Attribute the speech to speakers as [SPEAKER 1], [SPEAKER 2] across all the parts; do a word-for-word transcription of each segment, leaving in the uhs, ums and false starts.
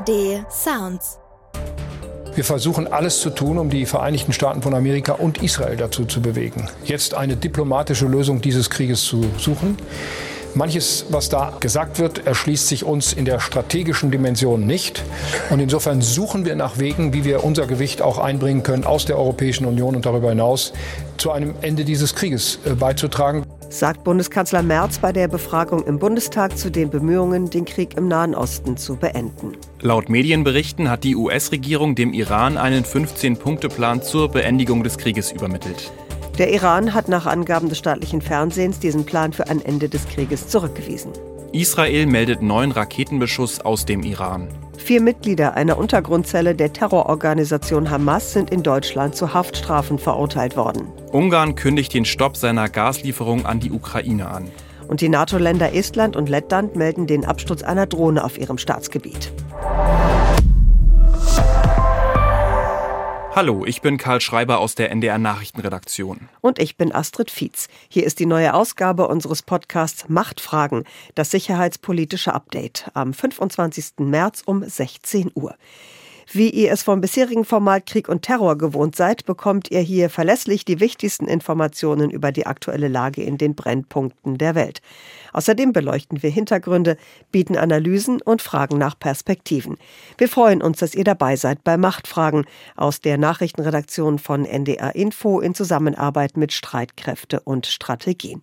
[SPEAKER 1] D Sounds.
[SPEAKER 2] Wir versuchen alles zu tun, um die Vereinigten Staaten von Amerika und Israel dazu zu bewegen, jetzt eine diplomatische Lösung dieses Krieges zu suchen. Manches, was da gesagt wird, erschließt sich uns in der strategischen Dimension nicht. Und insofern suchen wir nach Wegen, wie wir unser Gewicht auch einbringen können, aus der Europäischen Union und darüber hinaus zu einem Ende dieses Krieges beizutragen.
[SPEAKER 3] Sagt Bundeskanzler Merz bei der Befragung im Bundestag zu den Bemühungen, den Krieg im Nahen Osten zu beenden.
[SPEAKER 4] Laut Medienberichten hat die U S-Regierung dem Iran einen fünfzehn-Punkte-Plan zur Beendigung des Krieges übermittelt.
[SPEAKER 3] Der Iran hat nach Angaben des staatlichen Fernsehens diesen Plan für ein Ende des Krieges zurückgewiesen.
[SPEAKER 4] Israel meldet neuen Raketenbeschuss aus dem Iran.
[SPEAKER 3] Vier Mitglieder einer Untergrundzelle der Terrororganisation Hamas sind in Deutschland zu Haftstrafen verurteilt worden.
[SPEAKER 4] Ungarn kündigt den Stopp seiner Gaslieferung an die Ukraine an.
[SPEAKER 3] Und die NATO-Länder Estland und Lettland melden den Absturz einer Drohne auf ihrem Staatsgebiet.
[SPEAKER 4] Hallo, ich bin Karl Schreiber aus der N D R-Nachrichtenredaktion.
[SPEAKER 3] Und ich bin Astrid Fietz. Hier ist die neue Ausgabe unseres Podcasts Machtfragen, das sicherheitspolitische Update, am fünfundzwanzigsten März um sechzehn Uhr. Wie ihr es vom bisherigen Format Krieg und Terror gewohnt seid, bekommt ihr hier verlässlich die wichtigsten Informationen über die aktuelle Lage in den Brennpunkten der Welt. Außerdem beleuchten wir Hintergründe, bieten Analysen und fragen nach Perspektiven. Wir freuen uns, dass ihr dabei seid bei Machtfragen aus der Nachrichtenredaktion von N D R Info in Zusammenarbeit mit Streitkräfte und Strategien.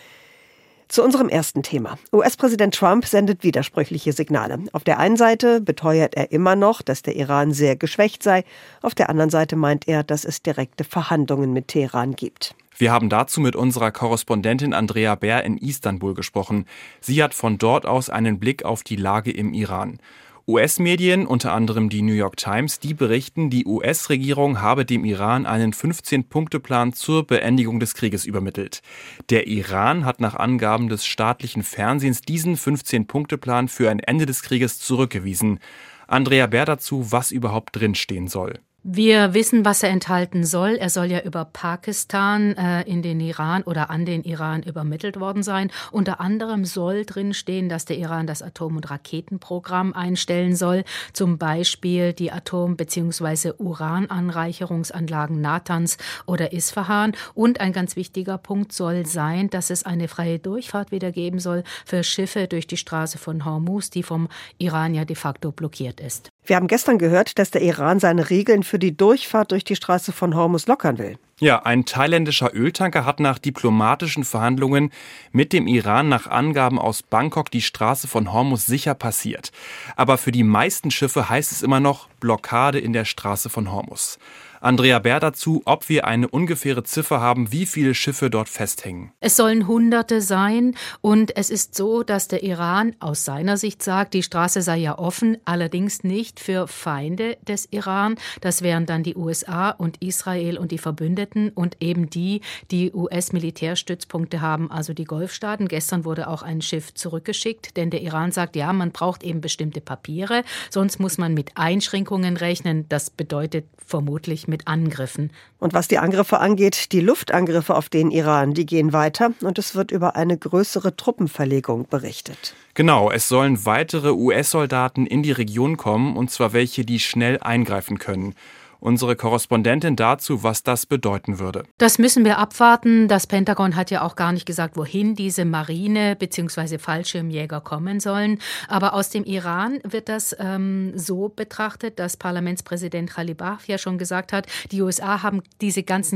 [SPEAKER 3] Zu unserem ersten Thema. U S-Präsident Trump sendet widersprüchliche Signale. Auf der einen Seite beteuert er immer noch, dass der Iran sehr geschwächt sei. Auf der anderen Seite meint er, dass es direkte Verhandlungen mit Teheran gibt.
[SPEAKER 4] Wir haben dazu mit unserer Korrespondentin Andrea Bär in Istanbul gesprochen. Sie hat von dort aus einen Blick auf die Lage im Iran. U S-Medien, unter anderem die New York Times, die berichten, die U S-Regierung habe dem Iran einen fünfzehn-Punkte-Plan zur Beendigung des Krieges übermittelt. Der Iran hat nach Angaben des staatlichen Fernsehens diesen fünfzehn-Punkte-Plan für ein Ende des Krieges zurückgewiesen. Andrea Bär dazu, was überhaupt drinstehen soll.
[SPEAKER 5] Wir wissen, was er enthalten soll. Er soll ja über Pakistan äh, in den Iran oder an den Iran übermittelt worden sein. Unter anderem soll drinstehen, dass der Iran das Atom- und Raketenprogramm einstellen soll. Zum Beispiel die Atom- bzw. Urananreicherungsanlagen Natanz oder Isfahan. Und ein ganz wichtiger Punkt soll sein, dass es eine freie Durchfahrt wieder geben soll für Schiffe durch die Straße von Hormuz, die vom Iran ja de facto blockiert ist.
[SPEAKER 3] Wir haben gestern gehört, dass der Iran seine Regeln für die Durchfahrt durch die Straße von Hormuz lockern will.
[SPEAKER 4] Ja, ein thailändischer Öltanker hat nach diplomatischen Verhandlungen mit dem Iran nach Angaben aus Bangkok die Straße von Hormuz sicher passiert. Aber für die meisten Schiffe heißt es immer noch Blockade in der Straße von Hormuz. Andrea Bär dazu, ob wir eine ungefähre Ziffer haben, wie viele Schiffe dort festhängen.
[SPEAKER 5] Es sollen Hunderte sein und es ist so, dass der Iran aus seiner Sicht sagt, die Straße sei ja offen, allerdings nicht für Feinde des Iran. Das wären dann die U S A und Israel und die Verbündeten und eben die, die U S-Militärstützpunkte haben, also die Golfstaaten. Gestern wurde auch ein Schiff zurückgeschickt, denn der Iran sagt, ja, man braucht eben bestimmte Papiere, sonst muss man mit Einschränkungen rechnen. Das bedeutet vermutlich mit Angriffen.
[SPEAKER 3] Und was die Angriffe angeht, die Luftangriffe auf den Iran, die gehen weiter und es wird über eine größere Truppenverlegung berichtet.
[SPEAKER 4] Genau, es sollen weitere U S-Soldaten in die Region kommen, und zwar welche, die schnell eingreifen können. Unsere Korrespondentin dazu, was das bedeuten würde.
[SPEAKER 5] Das müssen wir abwarten. Das Pentagon hat ja auch gar nicht gesagt, wohin diese Marine- bzw. Fallschirmjäger kommen sollen. Aber aus dem Iran wird das ähm, so betrachtet, dass Parlamentspräsident Ghalibaf ja schon gesagt hat, die U S A haben diese ganzen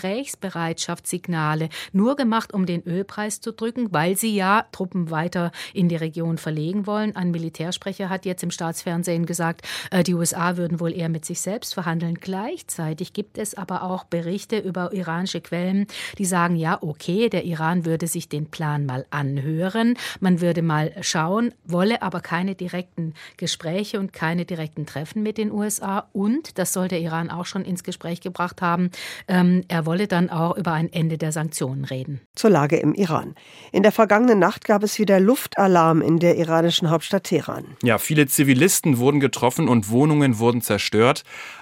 [SPEAKER 5] Gesprächsbereitschaftssignale nur gemacht, um den Ölpreis zu drücken, weil sie ja Truppen weiter in die Region verlegen wollen. Ein Militärsprecher hat jetzt im Staatsfernsehen gesagt, äh, die U S A würden wohl eher mit sich selbst verhandeln. Gleichzeitig gibt es aber auch Berichte über iranische Quellen, die sagen, ja, okay, der Iran würde sich den Plan mal anhören, man würde mal schauen, wolle aber keine direkten Gespräche und keine direkten Treffen mit den U S A und, das soll der Iran auch schon ins Gespräch gebracht haben, ähm, er wolle dann auch über ein Ende der Sanktionen reden.
[SPEAKER 3] Zur Lage im Iran. In der vergangenen Nacht gab es wieder Luftalarm in der iranischen Hauptstadt Teheran.
[SPEAKER 4] Ja, viele Zivilisten wurden getroffen und Wohnungen wurden zerstört. Andrea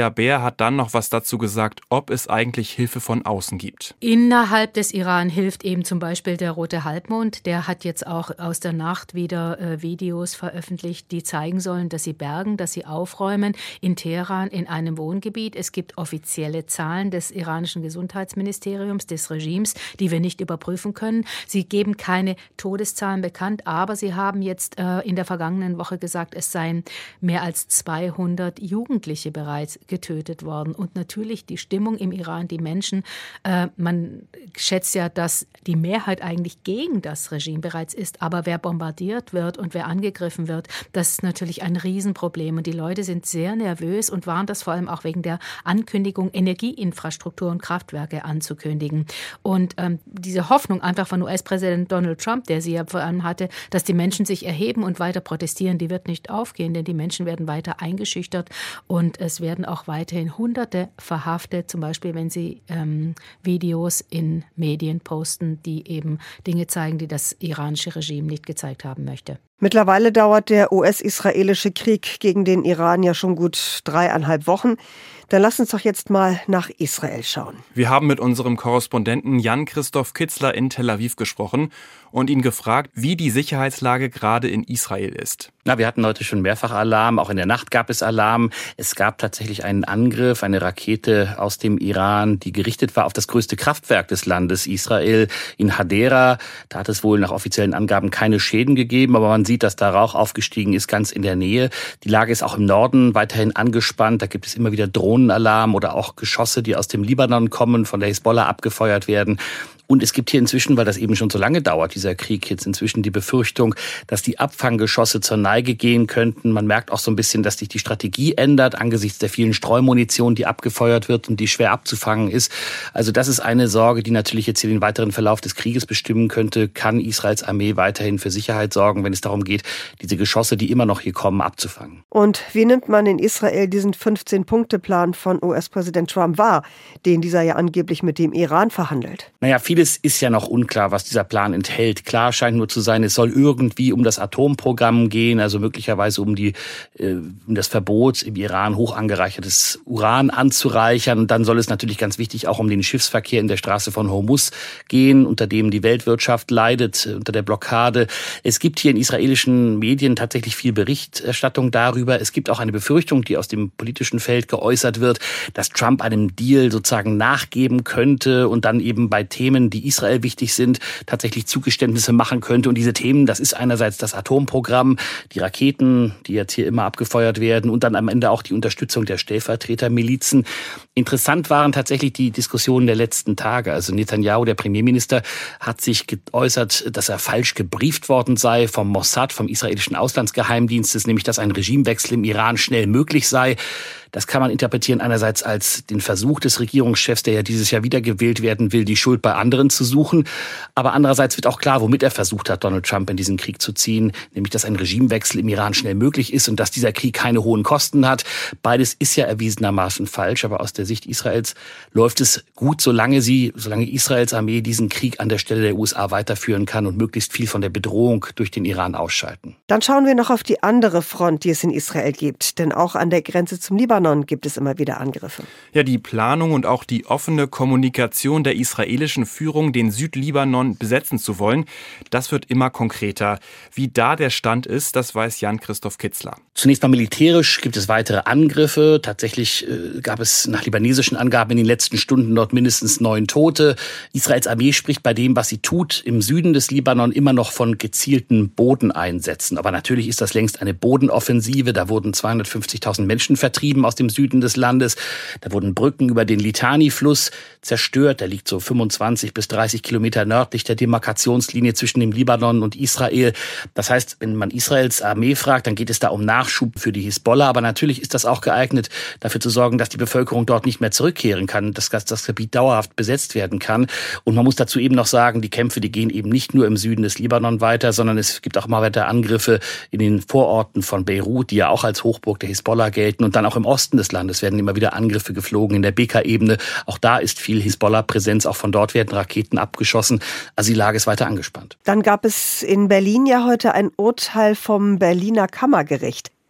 [SPEAKER 4] Andrea Beer hat dann noch was dazu gesagt, ob es eigentlich Hilfe von außen gibt.
[SPEAKER 5] Innerhalb des Iran hilft eben zum Beispiel der Rote Halbmond. Der hat jetzt auch aus der Nacht wieder äh, Videos veröffentlicht, die zeigen sollen, dass sie bergen, dass sie aufräumen in Teheran in einem Wohngebiet. Es gibt offizielle Zahlen des iranischen Gesundheitsministeriums, des Regimes, die wir nicht überprüfen können. Sie geben keine Todeszahlen bekannt, aber sie haben jetzt äh, in der vergangenen Woche gesagt, es seien mehr als zweihundert Jugendliche bereits getötet worden. Und natürlich die Stimmung im Iran, die Menschen, äh, man schätzt ja, dass die Mehrheit eigentlich gegen das Regime bereits ist. Aber wer bombardiert wird und wer angegriffen wird, das ist natürlich ein Riesenproblem. Und die Leute sind sehr nervös und waren das vor allem auch wegen der Ankündigung, Energieinfrastruktur und Kraftwerke anzukündigen. Und ähm, diese Hoffnung einfach von U S-Präsident Donald Trump, der sie ja vor allem hatte, dass die Menschen sich erheben und weiter protestieren, die wird nicht aufgehen, denn die Menschen werden weiter eingeschüchtert und es werden auch weiterhin Hunderte verhaftet, zum Beispiel wenn sie ähm, Videos in Medien posten, die eben Dinge zeigen, die das iranische Regime nicht gezeigt haben möchte.
[SPEAKER 3] Mittlerweile dauert der U S-israelische Krieg gegen den Iran ja schon gut dreieinhalb Wochen. Dann lass uns doch jetzt mal nach Israel schauen.
[SPEAKER 4] Wir haben mit unserem Korrespondenten Jan-Christoph Kitzler in Tel Aviv gesprochen und ihn gefragt, wie die Sicherheitslage gerade in Israel ist.
[SPEAKER 1] Na, wir hatten heute schon mehrfach Alarm, auch in der Nacht gab es Alarm. Es gab tatsächlich einen Angriff, eine Rakete aus dem Iran, die gerichtet war auf das größte Kraftwerk des Landes Israel in Hadera. Da hat es wohl nach offiziellen Angaben keine Schäden gegeben, aber man sieht, dass da Rauch aufgestiegen ist, ganz in der Nähe. Die Lage ist auch im Norden weiterhin angespannt. Da gibt es immer wieder Drohnenalarm oder auch Geschosse, die aus dem Libanon kommen, von der Hisbollah abgefeuert werden. Und es gibt hier inzwischen, weil das eben schon so lange dauert, dieser Krieg, jetzt inzwischen die Befürchtung, dass die Abfanggeschosse zur Neige gehen könnten. Man merkt auch so ein bisschen, dass sich die Strategie ändert angesichts der vielen Streumunition, die abgefeuert wird und die schwer abzufangen ist. Also das ist eine Sorge, die natürlich jetzt hier den weiteren Verlauf des Krieges bestimmen könnte. Kann Israels Armee weiterhin für Sicherheit sorgen, wenn es darum geht, diese Geschosse, die immer noch hier kommen, abzufangen?
[SPEAKER 3] Und wie nimmt man in Israel diesen fünfzehn-Punkte-Plan von U S-Präsident Trump wahr, den dieser ja angeblich mit dem Iran verhandelt?
[SPEAKER 1] Naja, vieles ist ja noch unklar, was dieser Plan enthält. Klar scheint nur zu sein, es soll irgendwie um das Atomprogramm gehen, also möglicherweise um die äh, um das Verbot, im Iran hoch angereichertes Uran anzureichern. Und dann soll es natürlich ganz wichtig auch um den Schiffsverkehr in der Straße von Hormuz gehen, unter dem die Weltwirtschaft leidet, unter der Blockade. Es gibt hier in israelischen Medien tatsächlich viel Berichterstattung darüber. Es gibt auch eine Befürchtung, die aus dem politischen Feld geäußert wird, dass Trump einem Deal sozusagen nachgeben könnte und dann eben bei Themen, die Israel wichtig sind, tatsächlich Zugeständnisse machen könnte. Und diese Themen, das ist einerseits das Atomprogramm, die Raketen, die jetzt hier immer abgefeuert werden und dann am Ende auch die Unterstützung der Stellvertretermilizen. Interessant waren tatsächlich die Diskussionen der letzten Tage. Also Netanyahu, der Premierminister, hat sich geäußert, dass er falsch gebrieft worden sei vom Mossad, vom israelischen Auslandsgeheimdienstes, nämlich dass ein Regimewechsel im Iran schnell möglich sei. Das kann man interpretieren einerseits als den Versuch des Regierungschefs, der ja dieses Jahr wiedergewählt werden will, die Schuld bei anderen zu suchen. Aber andererseits wird auch klar, womit er versucht hat, Donald Trump in diesen Krieg zu ziehen, nämlich dass ein Regimewechsel im Iran schnell möglich ist und dass dieser Krieg keine hohen Kosten hat. Beides ist ja erwiesenermaßen falsch, aber aus der Sicht Israels läuft es gut, solange sie, solange Israels Armee diesen Krieg an der Stelle der U S A weiterführen kann und möglichst viel von der Bedrohung durch den Iran ausschalten.
[SPEAKER 3] Dann schauen wir noch auf die andere Front, die es in Israel gibt, denn auch an der Grenze zum Libanon gibt es immer wieder Angriffe.
[SPEAKER 4] Ja, die Planung und auch die offene Kommunikation der israelischen Führung, den Südlibanon besetzen zu wollen, das wird immer konkreter. Wie da der Stand ist, das weiß Jan-Christoph Kitzler.
[SPEAKER 1] Zunächst mal militärisch gibt es weitere Angriffe. Tatsächlich äh, gab es nach libanesischen Angaben in den letzten Stunden dort mindestens neun Tote. Israels Armee spricht bei dem, was sie tut, im Süden des Libanon immer noch von gezielten Bodeneinsätzen. Aber natürlich ist das längst eine Bodenoffensive. Da wurden zweihundertfünfzigtausend Menschen vertrieben aus dem Süden des Landes. Da wurden Brücken über den Litani-Fluss zerstört. Der liegt so fünfundzwanzig bis dreißig Kilometer nördlich der Demarkationslinie zwischen dem Libanon und Israel. Das heißt, wenn man Israels Armee fragt, dann geht es da um Nachschub für die Hisbollah. Aber natürlich ist das auch geeignet, dafür zu sorgen, dass die Bevölkerung dort nicht mehr zurückkehren kann, dass das Gebiet dauerhaft besetzt werden kann. Und man muss dazu eben noch sagen, die Kämpfe, die gehen eben nicht nur im Süden des Libanon weiter, sondern es gibt auch mal weiter Angriffe in den Vororten von Beirut, die ja auch als Hochburg der Hisbollah gelten. Und dann auch im Osten des Landes werden immer wieder Angriffe geflogen, in der Beka-Ebene. Auch da ist viel Hisbollah-Präsenz, auch von dort werden Raketen abgeschossen. Also die Lage ist weiter angespannt.
[SPEAKER 3] Dann gab es in Berlin ja heute ein Urteil vom Berliner Kammergericht.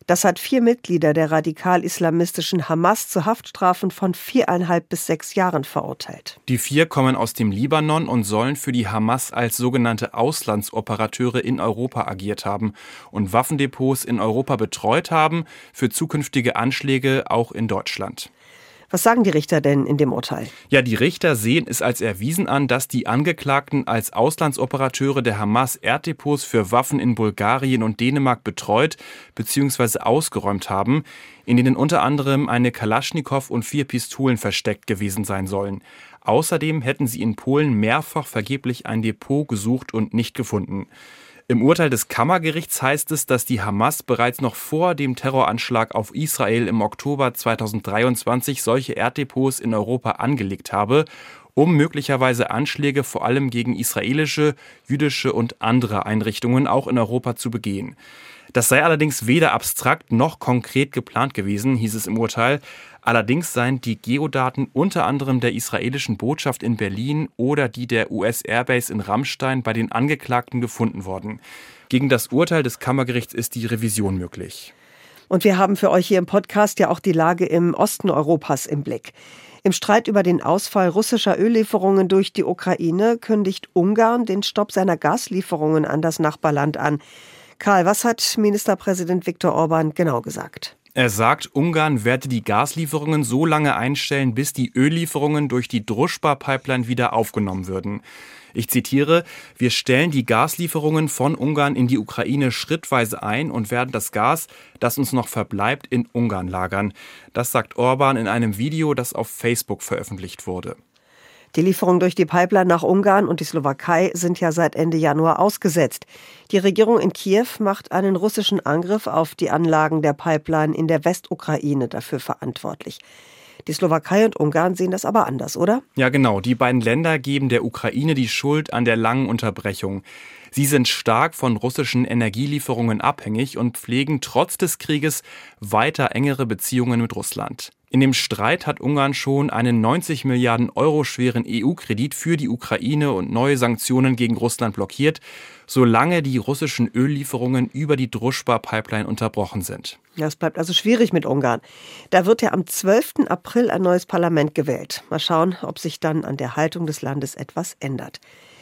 [SPEAKER 3] Das hat vier Mitglieder der radikal-islamistischen Hamas zu Haftstrafen von viereinhalb bis sechs Jahren verurteilt.
[SPEAKER 4] Die vier kommen aus dem Libanon und sollen für die Hamas als sogenannte Auslandsoperateure in Europa agiert haben und Waffendepots in Europa betreut haben für zukünftige Anschläge auch in Deutschland.
[SPEAKER 3] Was sagen die Richter denn in dem Urteil?
[SPEAKER 4] Ja, die Richter sehen es als erwiesen an, dass die Angeklagten als Auslandsoperateure der Hamas Erddepots für Waffen in Bulgarien und Dänemark betreut bzw. ausgeräumt haben, in denen unter anderem eine Kalaschnikow und vier Pistolen versteckt gewesen sein sollen. Außerdem hätten sie in Polen mehrfach vergeblich ein Depot gesucht und nicht gefunden. Im Urteil des Kammergerichts heißt es, dass die Hamas bereits noch vor dem Terroranschlag auf Israel im Oktober zweitausenddreiundzwanzig solche Erddepots in Europa angelegt habe, um möglicherweise Anschläge vor allem gegen israelische, jüdische und andere Einrichtungen auch in Europa zu begehen. Das sei allerdings weder abstrakt noch konkret geplant gewesen, hieß es im Urteil. Allerdings seien die Geodaten unter anderem der israelischen Botschaft in Berlin oder die der U S-Airbase in Ramstein bei den Angeklagten gefunden worden. Gegen das Urteil des Kammergerichts ist die Revision möglich.
[SPEAKER 3] Und wir haben für euch hier im Podcast ja auch die Lage im Osten Europas im Blick. Im Streit über den Ausfall russischer Öllieferungen durch die Ukraine kündigt Ungarn den Stopp seiner Gaslieferungen an das Nachbarland an. Karl, was hat Ministerpräsident Viktor Orban genau gesagt?
[SPEAKER 4] Er sagt, Ungarn werde die Gaslieferungen so lange einstellen, bis die Öllieferungen durch die Družba-Pipeline wieder aufgenommen würden. Ich zitiere, wir stellen die Gaslieferungen von Ungarn in die Ukraine schrittweise ein und werden das Gas, das uns noch verbleibt, in Ungarn lagern. Das sagt Orban in einem Video, das auf Facebook veröffentlicht wurde.
[SPEAKER 3] Die Lieferungen durch die Pipeline nach Ungarn und die Slowakei sind ja seit Ende Januar ausgesetzt. Die Regierung in Kiew macht einen russischen Angriff auf die Anlagen der Pipeline in der Westukraine dafür verantwortlich. Die Slowakei und Ungarn sehen das aber anders, oder?
[SPEAKER 4] Ja, genau. Die beiden Länder geben der Ukraine die Schuld an der langen Unterbrechung. Sie sind stark von russischen Energielieferungen abhängig und pflegen trotz des Krieges weiter engere Beziehungen mit Russland. In dem Streit hat Ungarn schon einen neunzig Milliarden Euro schweren E U-Kredit für die Ukraine und neue Sanktionen gegen Russland blockiert, solange die russischen Öllieferungen über die Družba-Pipeline unterbrochen sind.
[SPEAKER 3] Ja, es bleibt also schwierig mit Ungarn. Da wird ja am zwölften April ein neues Parlament gewählt. Mal schauen, ob sich dann an der Haltung des Landes etwas ändert.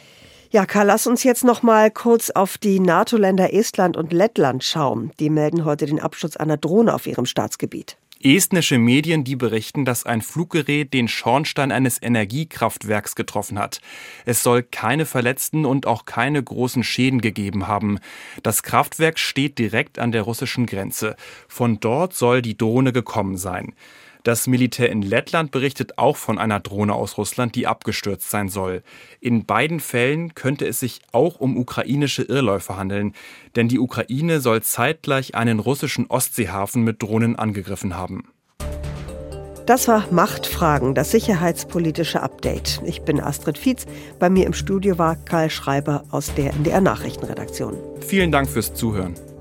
[SPEAKER 3] Ja, Karl, lass uns jetzt noch mal kurz auf die NATO-Länder Estland und Lettland schauen. Die melden heute den Absturz einer Drohne auf ihrem Staatsgebiet.
[SPEAKER 4] Estnische Medien, die berichten, dass ein Fluggerät den Schornstein eines Energiekraftwerks getroffen hat. Es soll keine Verletzten und auch keine großen Schäden gegeben haben. Das Kraftwerk steht direkt an der russischen Grenze. Von dort soll die Drohne gekommen sein. Das Militär in Lettland berichtet auch von einer Drohne aus Russland, die abgestürzt sein soll. In beiden Fällen könnte es sich auch um ukrainische Irrläufer handeln, denn die Ukraine soll zeitgleich einen russischen Ostseehafen mit Drohnen angegriffen haben.
[SPEAKER 3] Das war Machtfragen, das sicherheitspolitische Update. Ich bin Astrid Fietz. Bei mir im Studio war Karl Schreiber aus der N D R Nachrichtenredaktion.
[SPEAKER 4] Vielen Dank fürs Zuhören.